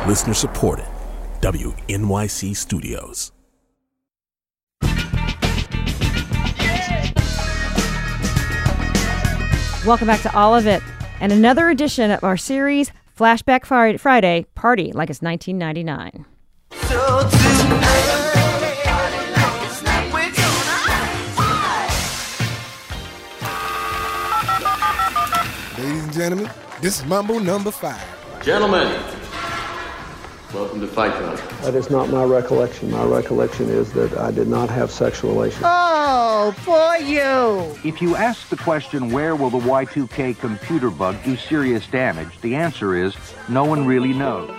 Listener supported. WNYC Studios. Welcome back to All of It and another edition of our series, Flashback Friday, Party Like It's 1999. Ladies and gentlemen, this is Mambo number 5. Gentlemen, welcome to Fight Club. That is not my recollection. My recollection is that I did not have sexual relations. Oh, for you! If you ask the question, where will the Y2K computer bug do serious damage, the answer is, no one really knows.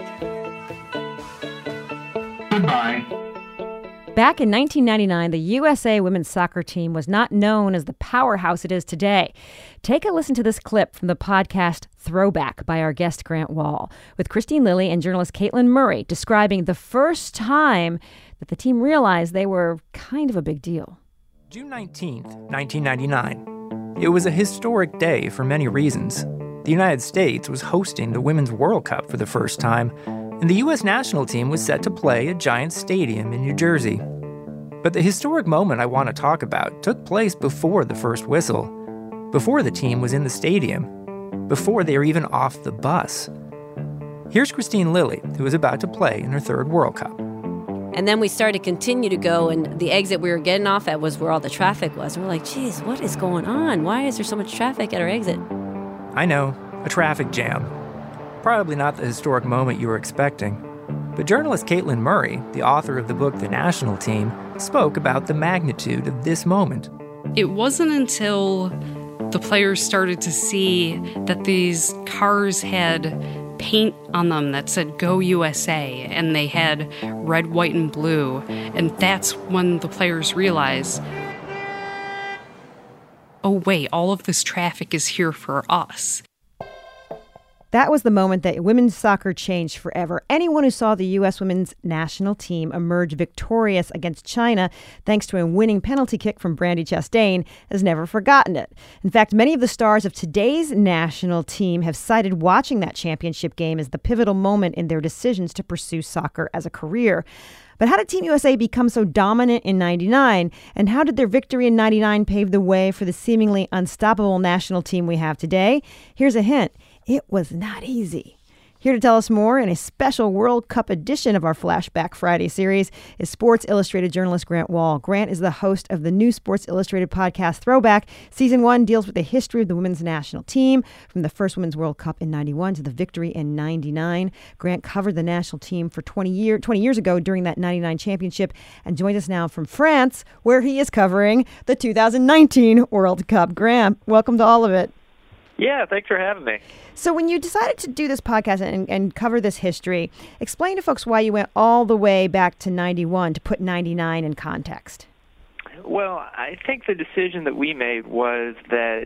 Goodbye. Back in 1999, the USA women's soccer team was not known as the powerhouse it is today. Take a listen to this clip from the podcast Throwback by our guest Grant Wahl, with Christine Lilly and journalist Caitlin Murray describing the first time that the team realized they were kind of a big deal. June 19th, 1999. It was a historic day for many reasons. The United States was hosting the Women's World Cup for the first time, and the U.S. national team was set to play at Giants Stadium in New Jersey. But the historic moment I want to talk about took place before the first whistle, before the team was in the stadium, before they were even off the bus. Here's Christine Lilly, who was about to play in her third World Cup. And then we started to continue to go, and the exit we were getting off at was where all the traffic was. We're like, geez, what is going on? Why is there so much traffic at our exit? I know, a traffic jam. Probably not the historic moment you were expecting. But journalist Caitlin Murray, the author of the book The National Team, spoke about the magnitude of this moment. It wasn't until the players started to see that these cars had paint on them that said Go USA, and they had red, white, and blue. And that's when the players realized, oh wait, all of this traffic is here for us. That was the moment that women's soccer changed forever. Anyone who saw the U.S. women's national team emerge victorious against China thanks to a winning penalty kick from Brandi Chastain has never forgotten it. In fact, many of the stars of today's national team have cited watching that championship game as the pivotal moment in their decisions to pursue soccer as a career. But how did Team USA become so dominant in 99? And how did their victory in 99 pave the way for the seemingly unstoppable national team we have today? Here's a hint. It was not easy. Here to tell us more in a special World Cup edition of our Flashback Friday series is Sports Illustrated journalist Grant Wahl. Grant is the host of the new Sports Illustrated podcast Throwback. Season 1 deals with the history of the women's national team, from the first Women's World Cup in 91 to the victory in 99. Grant covered the national team for 20 years ago during that 99 championship and joins us now from France, where he is covering the 2019 World Cup. Grant, welcome to All of It. Yeah, thanks for having me. So when you decided to do this podcast and cover this history, explain to folks why you went all the way back to 91 to put 99 in context. Well, I think the decision that we made was that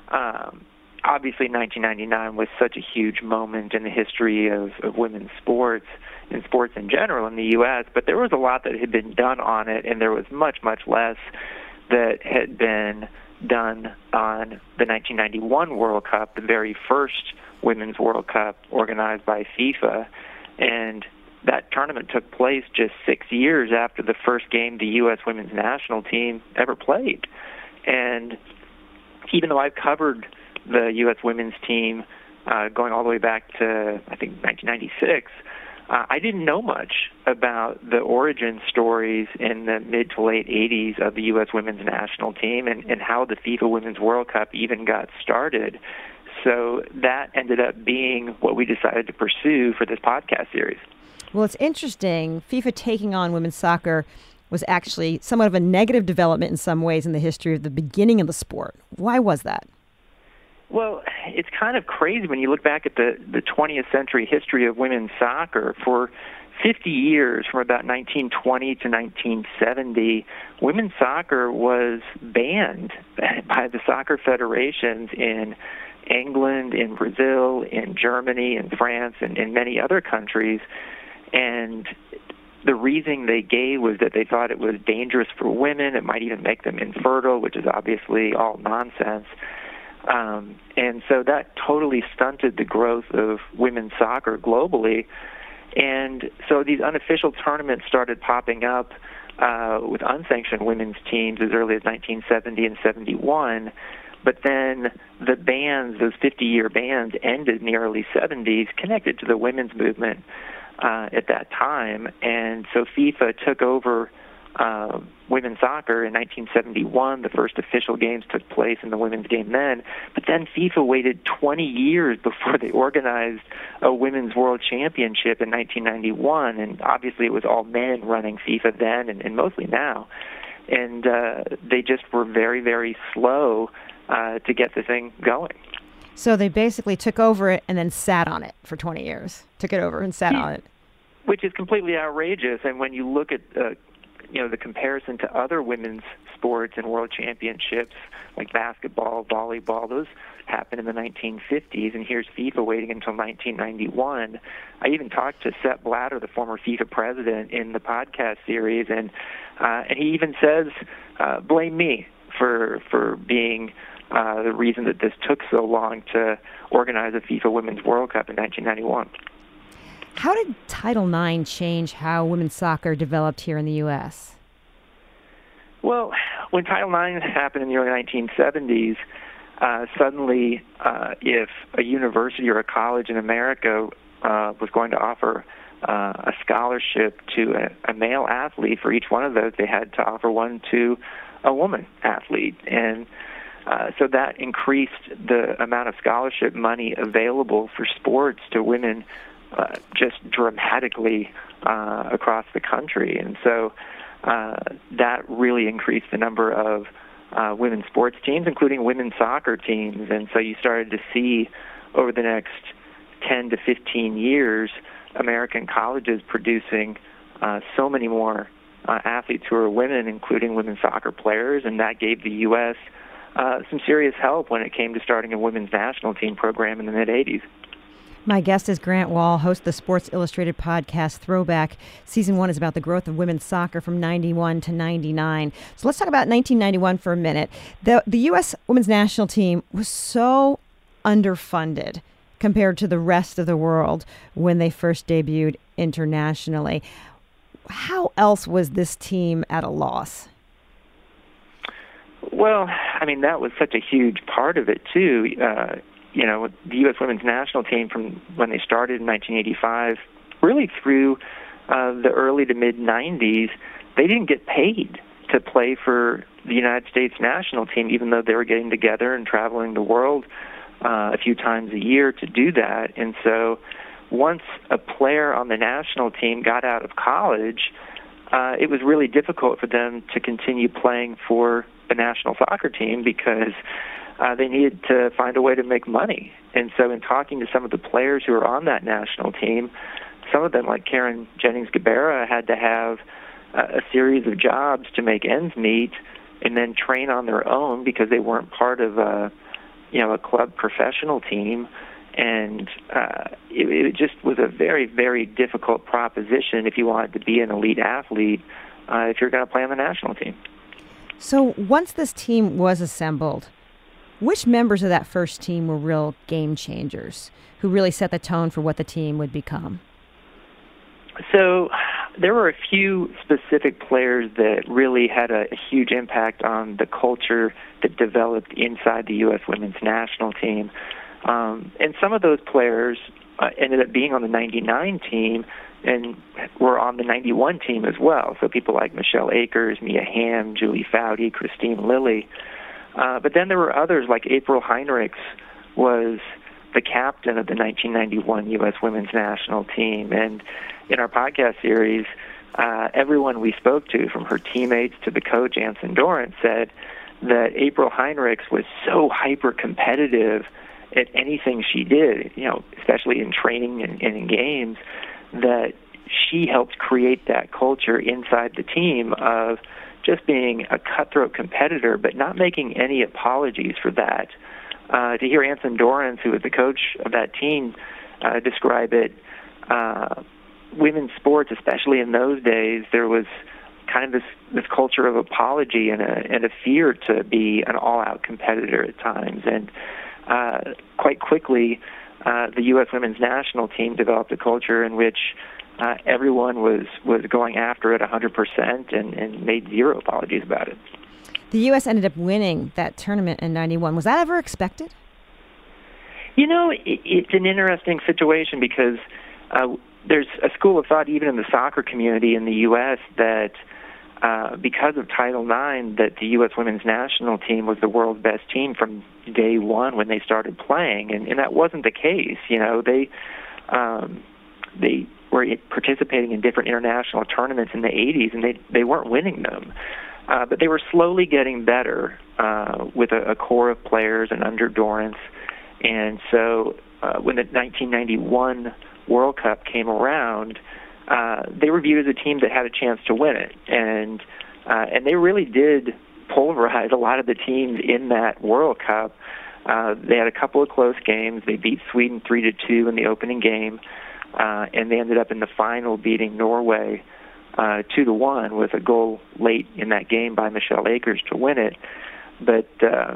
obviously 1999 was such a huge moment in the history of women's sports and sports in general in the U.S., but there was a lot that had been done on it, and there was much, much less that had been done on the 1991 World Cup, the very first Women's World Cup organized by FIFA. And that tournament took place just 6 years after the first game the U.S. women's national team ever played. And even though I've covered the U.S. women's team going all the way back to, I think, 1996, I didn't know much about the origin stories in the mid to late 80s of the U.S. women's national team and how the FIFA Women's World Cup even got started. So that ended up being what we decided to pursue for this podcast series. Well, it's interesting. FIFA taking on women's soccer was actually somewhat of a negative development in some ways in the history of the beginning of the sport. Why was that? Well, it's kind of crazy when you look back at the 20th century history of women's soccer. For 50 years, from about 1920 to 1970, women's soccer was banned by the soccer federations in England, in Brazil, in Germany, in France, and in many other countries. And the reason they gave was that they thought it was dangerous for women. It might even make them infertile, which is obviously all nonsense. And so that totally stunted the growth of women's soccer globally. And so these unofficial tournaments started popping up with unsanctioned women's teams as early as 1970 and 71. But then the bans, those 50-year bans, ended in the early 70s, connected to the women's movement at that time. And so FIFA took over women's soccer in 1971. The first official games took place in the women's game then. But then FIFA waited 20 years before they organized a Women's World Championship in 1991. And obviously it was all men running FIFA then and mostly now. And they just were very, very slow to get the thing going. So they basically took over it and then sat on it for 20 years. Took it over and sat on it. Which is completely outrageous. And when you look at the comparison to other women's sports and world championships like basketball, volleyball, those happened in the 1950s, and here's FIFA waiting until 1991. I even talked to Sepp Blatter, the former FIFA president, in the podcast series, and he even says, blame me for being the reason that this took so long to organize a FIFA Women's World Cup in 1991. How did Title IX change how women's soccer developed here in the U.S.? Well, when Title IX happened in the early 1970s, suddenly if a university or a college in America was going to offer a scholarship to a male athlete, for each one of those they had to offer one to a woman athlete. And so that increased the amount of scholarship money available for sports to women just dramatically across the country. And so that really increased the number of women's sports teams, including women's soccer teams. And so you started to see over the next 10 to 15 years American colleges producing so many more athletes who are women, including women's soccer players, and that gave the U.S. Some serious help when it came to starting a women's national team program in the mid-'80s. My guest is Grant Wahl, host of the Sports Illustrated podcast Throwback. Season 1 is about the growth of women's soccer from 91 to 99. So let's talk about 1991 for a minute. The U.S. women's national team was so underfunded compared to the rest of the world when they first debuted internationally. How else was this team at a loss? Well, I mean, that was such a huge part of it, too. The U.S. women's national team from when they started in 1985, really through the early to mid-'90s, they didn't get paid to play for the United States national team, even though they were getting together and traveling the world a few times a year to do that. And so once a player on the national team got out of college, it was really difficult for them to continue playing for the national soccer team because they needed to find a way to make money. And so in talking to some of the players who were on that national team, some of them, like Karen Jennings-Guevara, had to have a series of jobs to make ends meet and then train on their own because they weren't part of a club professional team. And it just was a very, very difficult proposition if you wanted to be an elite athlete if you're going to play on the national team. So once this team was assembled, which members of that first team were real game changers who really set the tone for what the team would become? So there were a few specific players that really had a huge impact on the culture that developed inside the U.S. women's national team. And some of those players ended up being on the 99 team and were on the 91 team as well. So people like Michelle Akers, Mia Hamm, Julie Foudy, Christine Lilly. But then there were others, like April Heinrichs was the captain of the 1991 U.S. women's national team. And in our podcast series, everyone we spoke to, from her teammates to the coach, Anson Dorrance, said that April Heinrichs was so hyper-competitive at anything she did, especially in training and in games, that she helped create that culture inside the team of just being a cutthroat competitor, but not making any apologies for that. To hear Anson Dorrance, who was the coach of that team, describe it, women's sports, especially in those days, there was kind of this culture of apology and a fear to be an all-out competitor at times. And quite quickly, the U.S. women's national team developed a culture in which everyone was going after it 100% and made zero apologies about it. The U.S. ended up winning that tournament in '91. Was that ever expected? You know, it's an interesting situation because there's a school of thought even in the soccer community in the U.S. that because of Title IX, that the U.S. women's national team was the world's best team from day one when they started playing, and that wasn't the case. You know, they were participating in different international tournaments in the 80s, and they weren't winning them. But they were slowly getting better with a core of players and under Dorrance. And so when the 1991 World Cup came around, they were viewed as a team that had a chance to win it. And they really did pulverize a lot of the teams in that World Cup. They had a couple of close games. They beat Sweden 3-2 in the opening game, and they ended up in the final beating Norway 2-1 with a goal late in that game by Michelle Akers to win it. But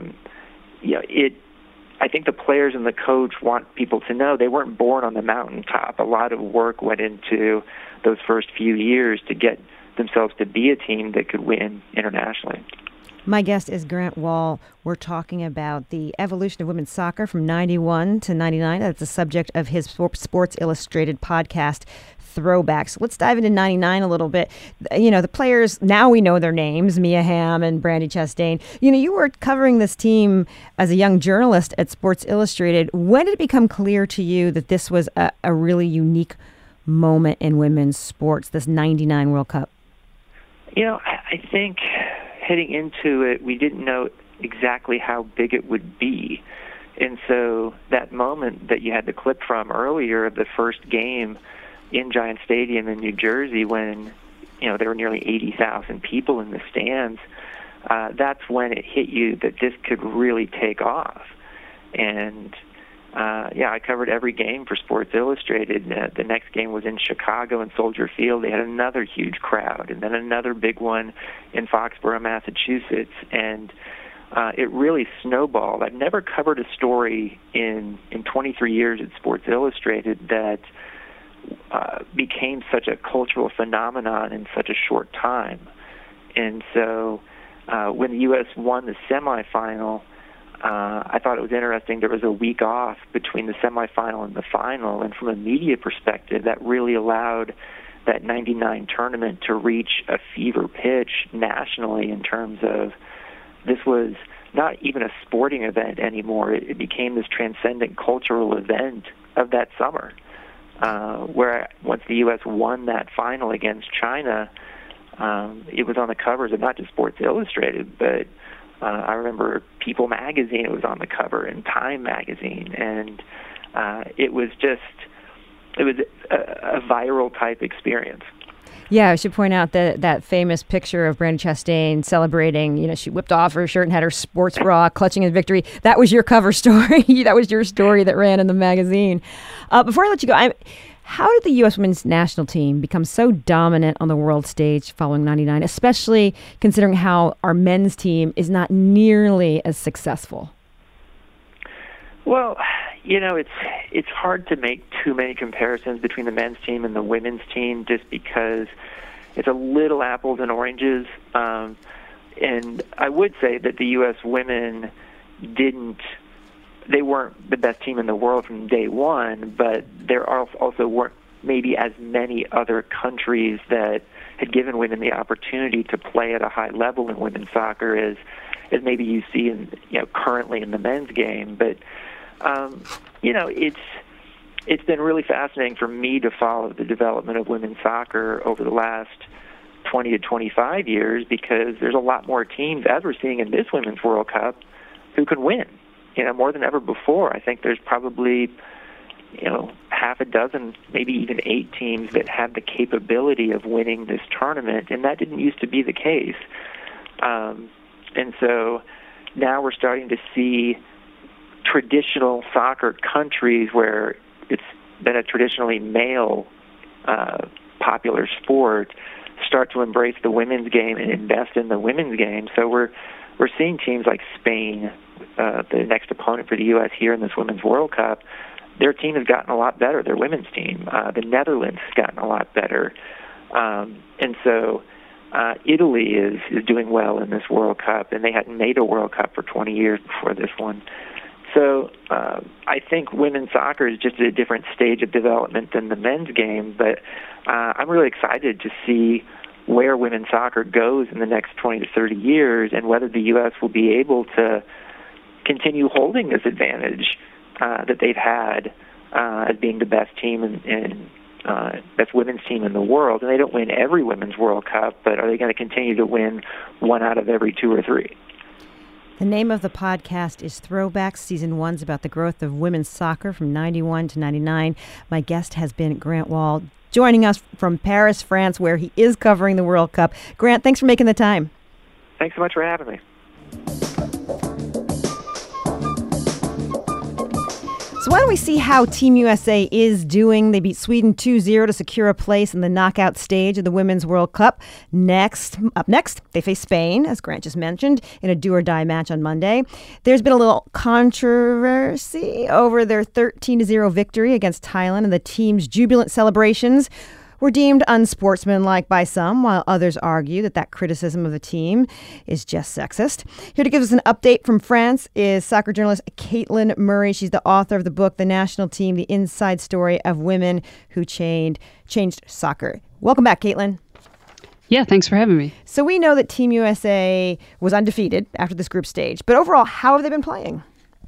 I think the players and the coach want people to know they weren't born on the mountaintop. A lot of work went into those first few years to get themselves to be a team that could win internationally. My guest is Grant Wahl. We're talking about the evolution of women's soccer from 91 to 99. That's the subject of his Sports Illustrated podcast, Throwbacks. Let's dive into 99 a little bit. You know, the players, now we know their names, Mia Hamm and Brandi Chastain. You know, you were covering this team as a young journalist at Sports Illustrated. When did it become clear to you that this was a really unique moment in women's sports, this 99 World Cup? You know, I think heading into it, we didn't know exactly how big it would be. And so that moment that you had the clip from earlier of the first game in Giant Stadium in New Jersey when, you know, there were nearly 80,000 people in the stands, that's when it hit you that this could really take off. And, I covered every game for Sports Illustrated. The next game was in Chicago in Soldier Field. They had another huge crowd, and then another big one in Foxborough, Massachusetts. And it really snowballed. I've never covered a story in 23 years at Sports Illustrated that became such a cultural phenomenon in such a short time. And so when the U.S. won the semifinal, I thought it was interesting. There was a week off between the semifinal and the final, and from a media perspective, that really allowed that 99 tournament to reach a fever pitch nationally in terms of this was not even a sporting event anymore. It became this transcendent cultural event of that summer. Where once the U.S. won that final against China, it was on the covers of not just Sports Illustrated, but I remember People magazine, it was on the cover, and Time magazine, and it was a viral type experience. Yeah, I should point out that famous picture of Brandi Chastain celebrating. You know, she whipped off her shirt and had her sports bra clutching in victory. That was your cover story. That was your story that ran in the magazine. Before I let you go, how did the U.S. women's national team become so dominant on the world stage following 99, especially considering how our men's team is not nearly as successful? Well, you know, it's hard to make too many comparisons between the men's team and the women's team just because it's a little apples and oranges. And I would say that the U.S. women they weren't the best team in the world from day one, but there also weren't maybe as many other countries that had given women the opportunity to play at a high level in women's soccer as maybe you see currently in the men's game. But it's been really fascinating for me to follow the development of women's soccer over the last 20 to 25 years because there's a lot more teams, as we're seeing in this Women's World Cup, who can win. More than ever before. I think there's probably, half a dozen, maybe even 8 teams that have the capability of winning this tournament, and that didn't used to be the case. And so now we're starting to see traditional soccer countries where it's been a traditionally male popular sport start to embrace the women's game and invest in the women's game. So we're seeing teams like Spain, the next opponent for the U.S. here in this Women's World Cup, their team has gotten a lot better, their women's team. The Netherlands has gotten a lot better. And so Italy is doing well in this World Cup, and they hadn't made a World Cup for 20 years before this one. So I think women's soccer is just at a different stage of development than the men's game, but I'm really excited to see where women's soccer goes in the next 20 to 30 years and whether the U.S. will be able to continue holding this advantage that they've had as being the best team best women's team in the world. And they don't win every women's World Cup, but are they going to continue to win one out of every two or three? The name of the podcast is Throwbacks. Season 1's about the growth of women's soccer from 91 to 99. My guest has been Grant Wahl, joining us from Paris, France, where he is covering the World Cup. Grant, thanks for making the time. Thanks so much for having me. So why don't we see how Team USA is doing? They beat Sweden 2-0 to secure a place in the knockout stage of the Women's World Cup. Up next, they face Spain, as Grant just mentioned, in a do-or-die match on Monday. There's been a little controversy over their 13-0 victory against Thailand, and the team's jubilant celebrations were deemed unsportsmanlike by some, while others argue that criticism of the team is just sexist. Here to give us an update from France is soccer journalist Caitlin Murray. She's the author of the book, The National Team, The Inside Story of Women Who Changed Soccer. Welcome back, Caitlin. Yeah, thanks for having me. So we know that Team USA was undefeated after this group stage, but overall, how have they been playing?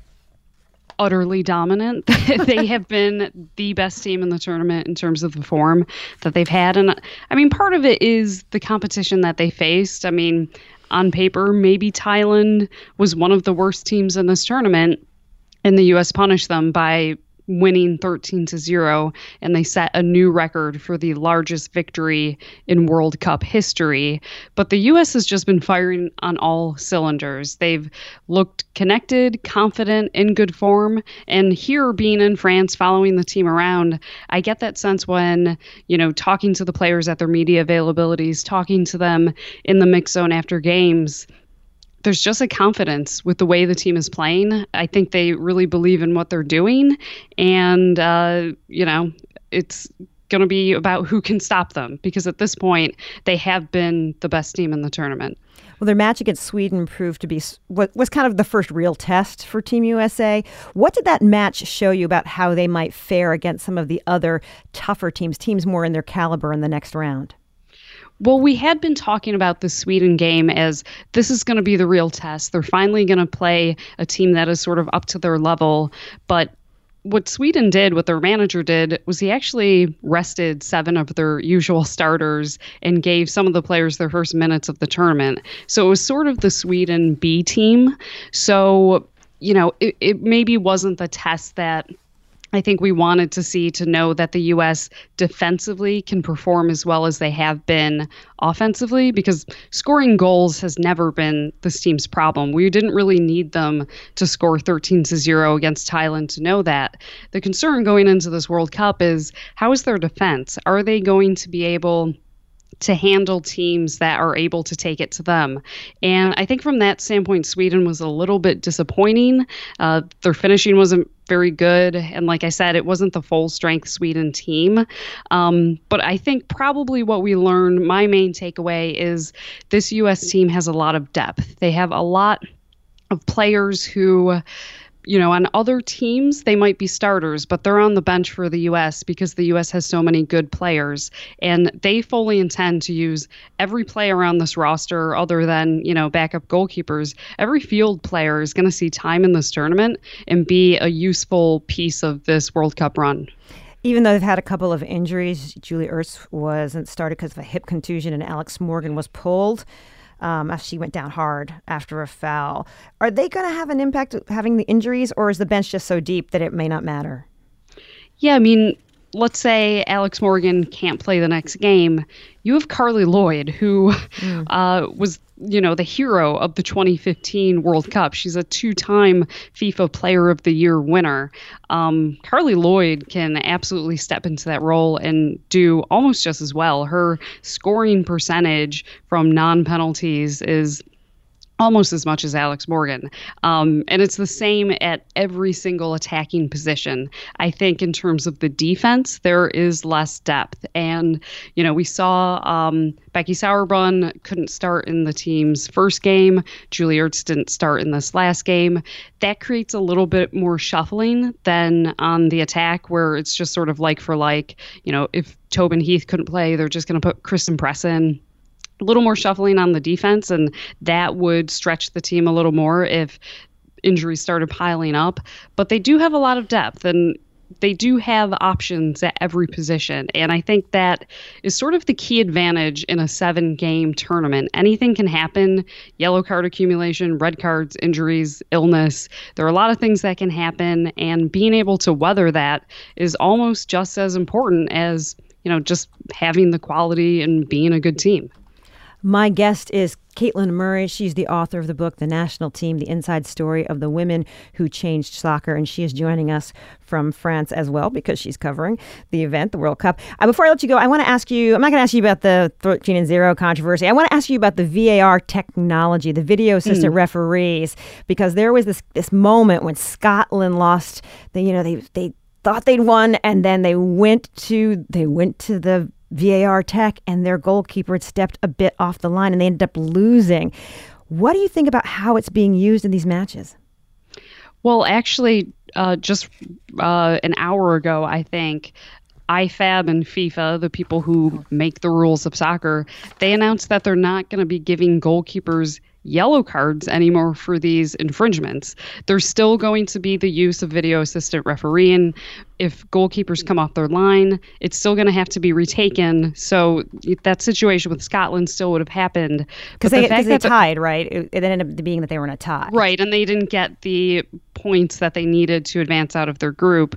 Utterly dominant. They have been the best team in the tournament in terms of the form that they've had. And I mean, part of it is the competition that they faced. I mean, on paper, maybe Thailand was one of the worst teams in this tournament, and the U.S. punished them by winning 13-0, and they set a new record for the largest victory in World Cup history. But the U.S. has just been firing on all cylinders. They've looked connected, confident, in good form. And here, being in France, following the team around, I get that sense when, talking to the players at their media availabilities, talking to them in the mix zone after games, there's just a confidence with the way the team is playing. I think they really believe in what they're doing. And, it's going to be about who can stop them, because at this point, they have been the best team in the tournament. Well, their match against Sweden proved to be what was kind of the first real test for Team USA. What did that match show you about how they might fare against some of the other tougher teams more in their caliber in the next round? Well, we had been talking about the Sweden game as this is going to be the real test. They're finally going to play a team that is sort of up to their level. But what Sweden did, what their manager did, was he actually rested 7 of their usual starters and gave some of the players their first minutes of the tournament. So it was sort of the Sweden B team. So, it maybe wasn't the test that I think we wanted to see, to know that the U.S. defensively can perform as well as they have been offensively, because scoring goals has never been this team's problem. We didn't really need them to score 13-0 against Thailand to know that. The concern going into this World Cup is, how is their defense? Are they going to be able to handle teams that are able to take it to them? And I think from that standpoint, Sweden was a little bit disappointing. Their finishing wasn't very good. And like I said, it wasn't the full strength Sweden team. But I think probably what we learned, my main takeaway is this U.S. team has a lot of depth. They have a lot of players who, on other teams, they might be starters, but they're on the bench for the U.S. because the U.S. has so many good players. And they fully intend to use every player on this roster other than, backup goalkeepers. Every field player is going to see time in this tournament and be a useful piece of this World Cup run. Even though they've had a couple of injuries, Julie Ertz wasn't started because of a hip contusion, and Alex Morgan was pulled after she went down hard after a foul. Are they going to have an impact having the injuries, or is the bench just so deep that it may not matter? Yeah, I mean, let's say Alex Morgan can't play the next game. You have Carly Lloyd, who was, the hero of the 2015 World Cup. She's a 2-time FIFA Player of the Year winner. Carly Lloyd can absolutely step into that role and do almost just as well. Her scoring percentage from non-penalties is almost as much as Alex Morgan. And it's the same at every single attacking position. I think in terms of the defense, there is less depth. And, we saw Becky Sauerbrunn couldn't start in the team's first game. Julie Ertz didn't start in this last game. That creates a little bit more shuffling than on the attack, where it's just sort of like for like, if Tobin Heath couldn't play, they're just going to put Kristen Press in. A little more shuffling on the defense, and that would stretch the team a little more if injuries started piling up. But they do have a lot of depth, and they do have options at every position. And I think that is sort of the key advantage in a 7-game tournament. Anything can happen: yellow card accumulation, red cards, injuries, illness. There are a lot of things that can happen, and being able to weather that is almost just as important as, just having the quality and being a good team. My guest is Caitlin Murray. She's the author of the book, The National Team, The Inside Story of the Women Who Changed Soccer. And she is joining us from France as well, because she's covering the event, the World Cup. Before I let you go, I want to ask you, I'm not going to ask you about the 13-0 controversy. I want to ask you about the VAR technology, the video assistant referees, because there was this moment when Scotland lost, they thought they'd won, and then they went to the VAR tech, and their goalkeeper had stepped a bit off the line, and they ended up losing. What do you think about how it's being used in these matches? Well, actually, just an hour ago, I think, IFAB and FIFA, the people who make the rules of soccer, they announced that they're not going to be giving goalkeepers yellow cards anymore for these infringements. There's still going to be the use of video assistant refereeing. If goalkeepers come off their line, it's still going to have to be retaken. So that situation with Scotland still would have happened. Because they tied, right? It ended up being that they were in a tie. Right, and they didn't get the points that they needed to advance out of their group.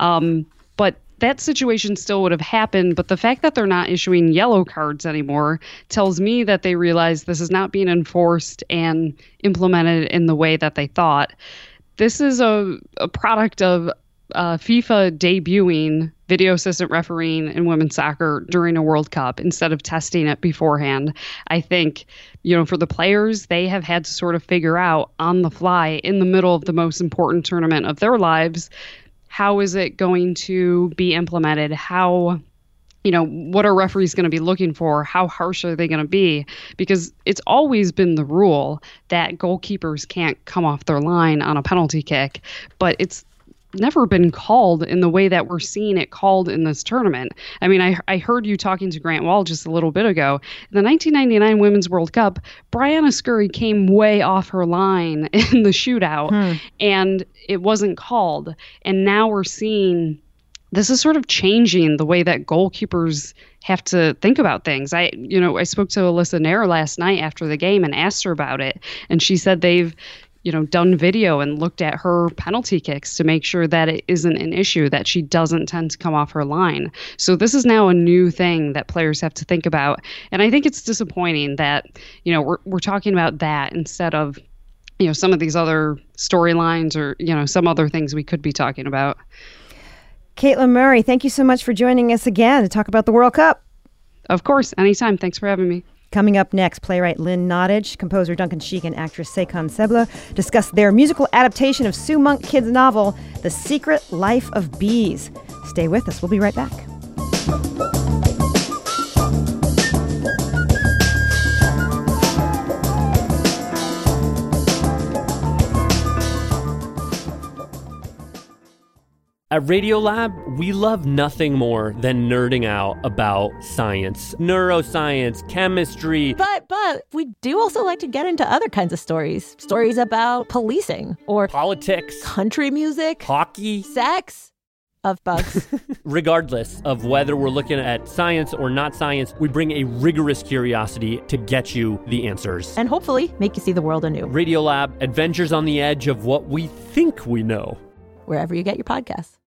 But that situation still would have happened, but the fact that they're not issuing yellow cards anymore tells me that they realize this is not being enforced and implemented in the way that they thought. This is a product of FIFA debuting video assistant refereeing in women's soccer during a World Cup instead of testing it beforehand. I think, for the players, they have had to sort of figure out on the fly in the middle of the most important tournament of their lives, how is it going to be implemented? How, what are referees going to be looking for? How harsh are they going to be? Because it's always been the rule that goalkeepers can't come off their line on a penalty kick, but it's never been called in the way that we're seeing it called in this tournament. I mean, I heard you talking to Grant Wall just a little bit ago. In the 1999 Women's World Cup, Brianna Scurry came way off her line in the shootout, and it wasn't called. And now we're seeing this is sort of changing the way that goalkeepers have to think about things. I spoke to Alyssa Nair last night after the game and asked her about it, and she said they've done video and looked at her penalty kicks to make sure that it isn't an issue, that she doesn't tend to come off her line. So this is now a new thing that players have to think about. And I think it's disappointing that, we're talking about that instead of, some of these other storylines or, some other things we could be talking about. Caitlin Murray, thank you so much for joining us again to talk about the World Cup. Of course. Anytime. Thanks for having me. Coming up next, playwright Lynn Nottage, composer Duncan Sheik, and actress Sekan Sebla discuss their musical adaptation of Sue Monk Kidd's novel, The Secret Life of Bees. Stay with us. We'll be right back. At Radiolab, we love nothing more than nerding out about science, neuroscience, chemistry. But we do also like to get into other kinds of stories. Stories about policing or politics, country music, hockey, sex, of bugs. Regardless of whether we're looking at science or not science, we bring a rigorous curiosity to get you the answers. And hopefully make you see the world anew. Radiolab, adventures on the edge of what we think we know. Wherever you get your podcasts.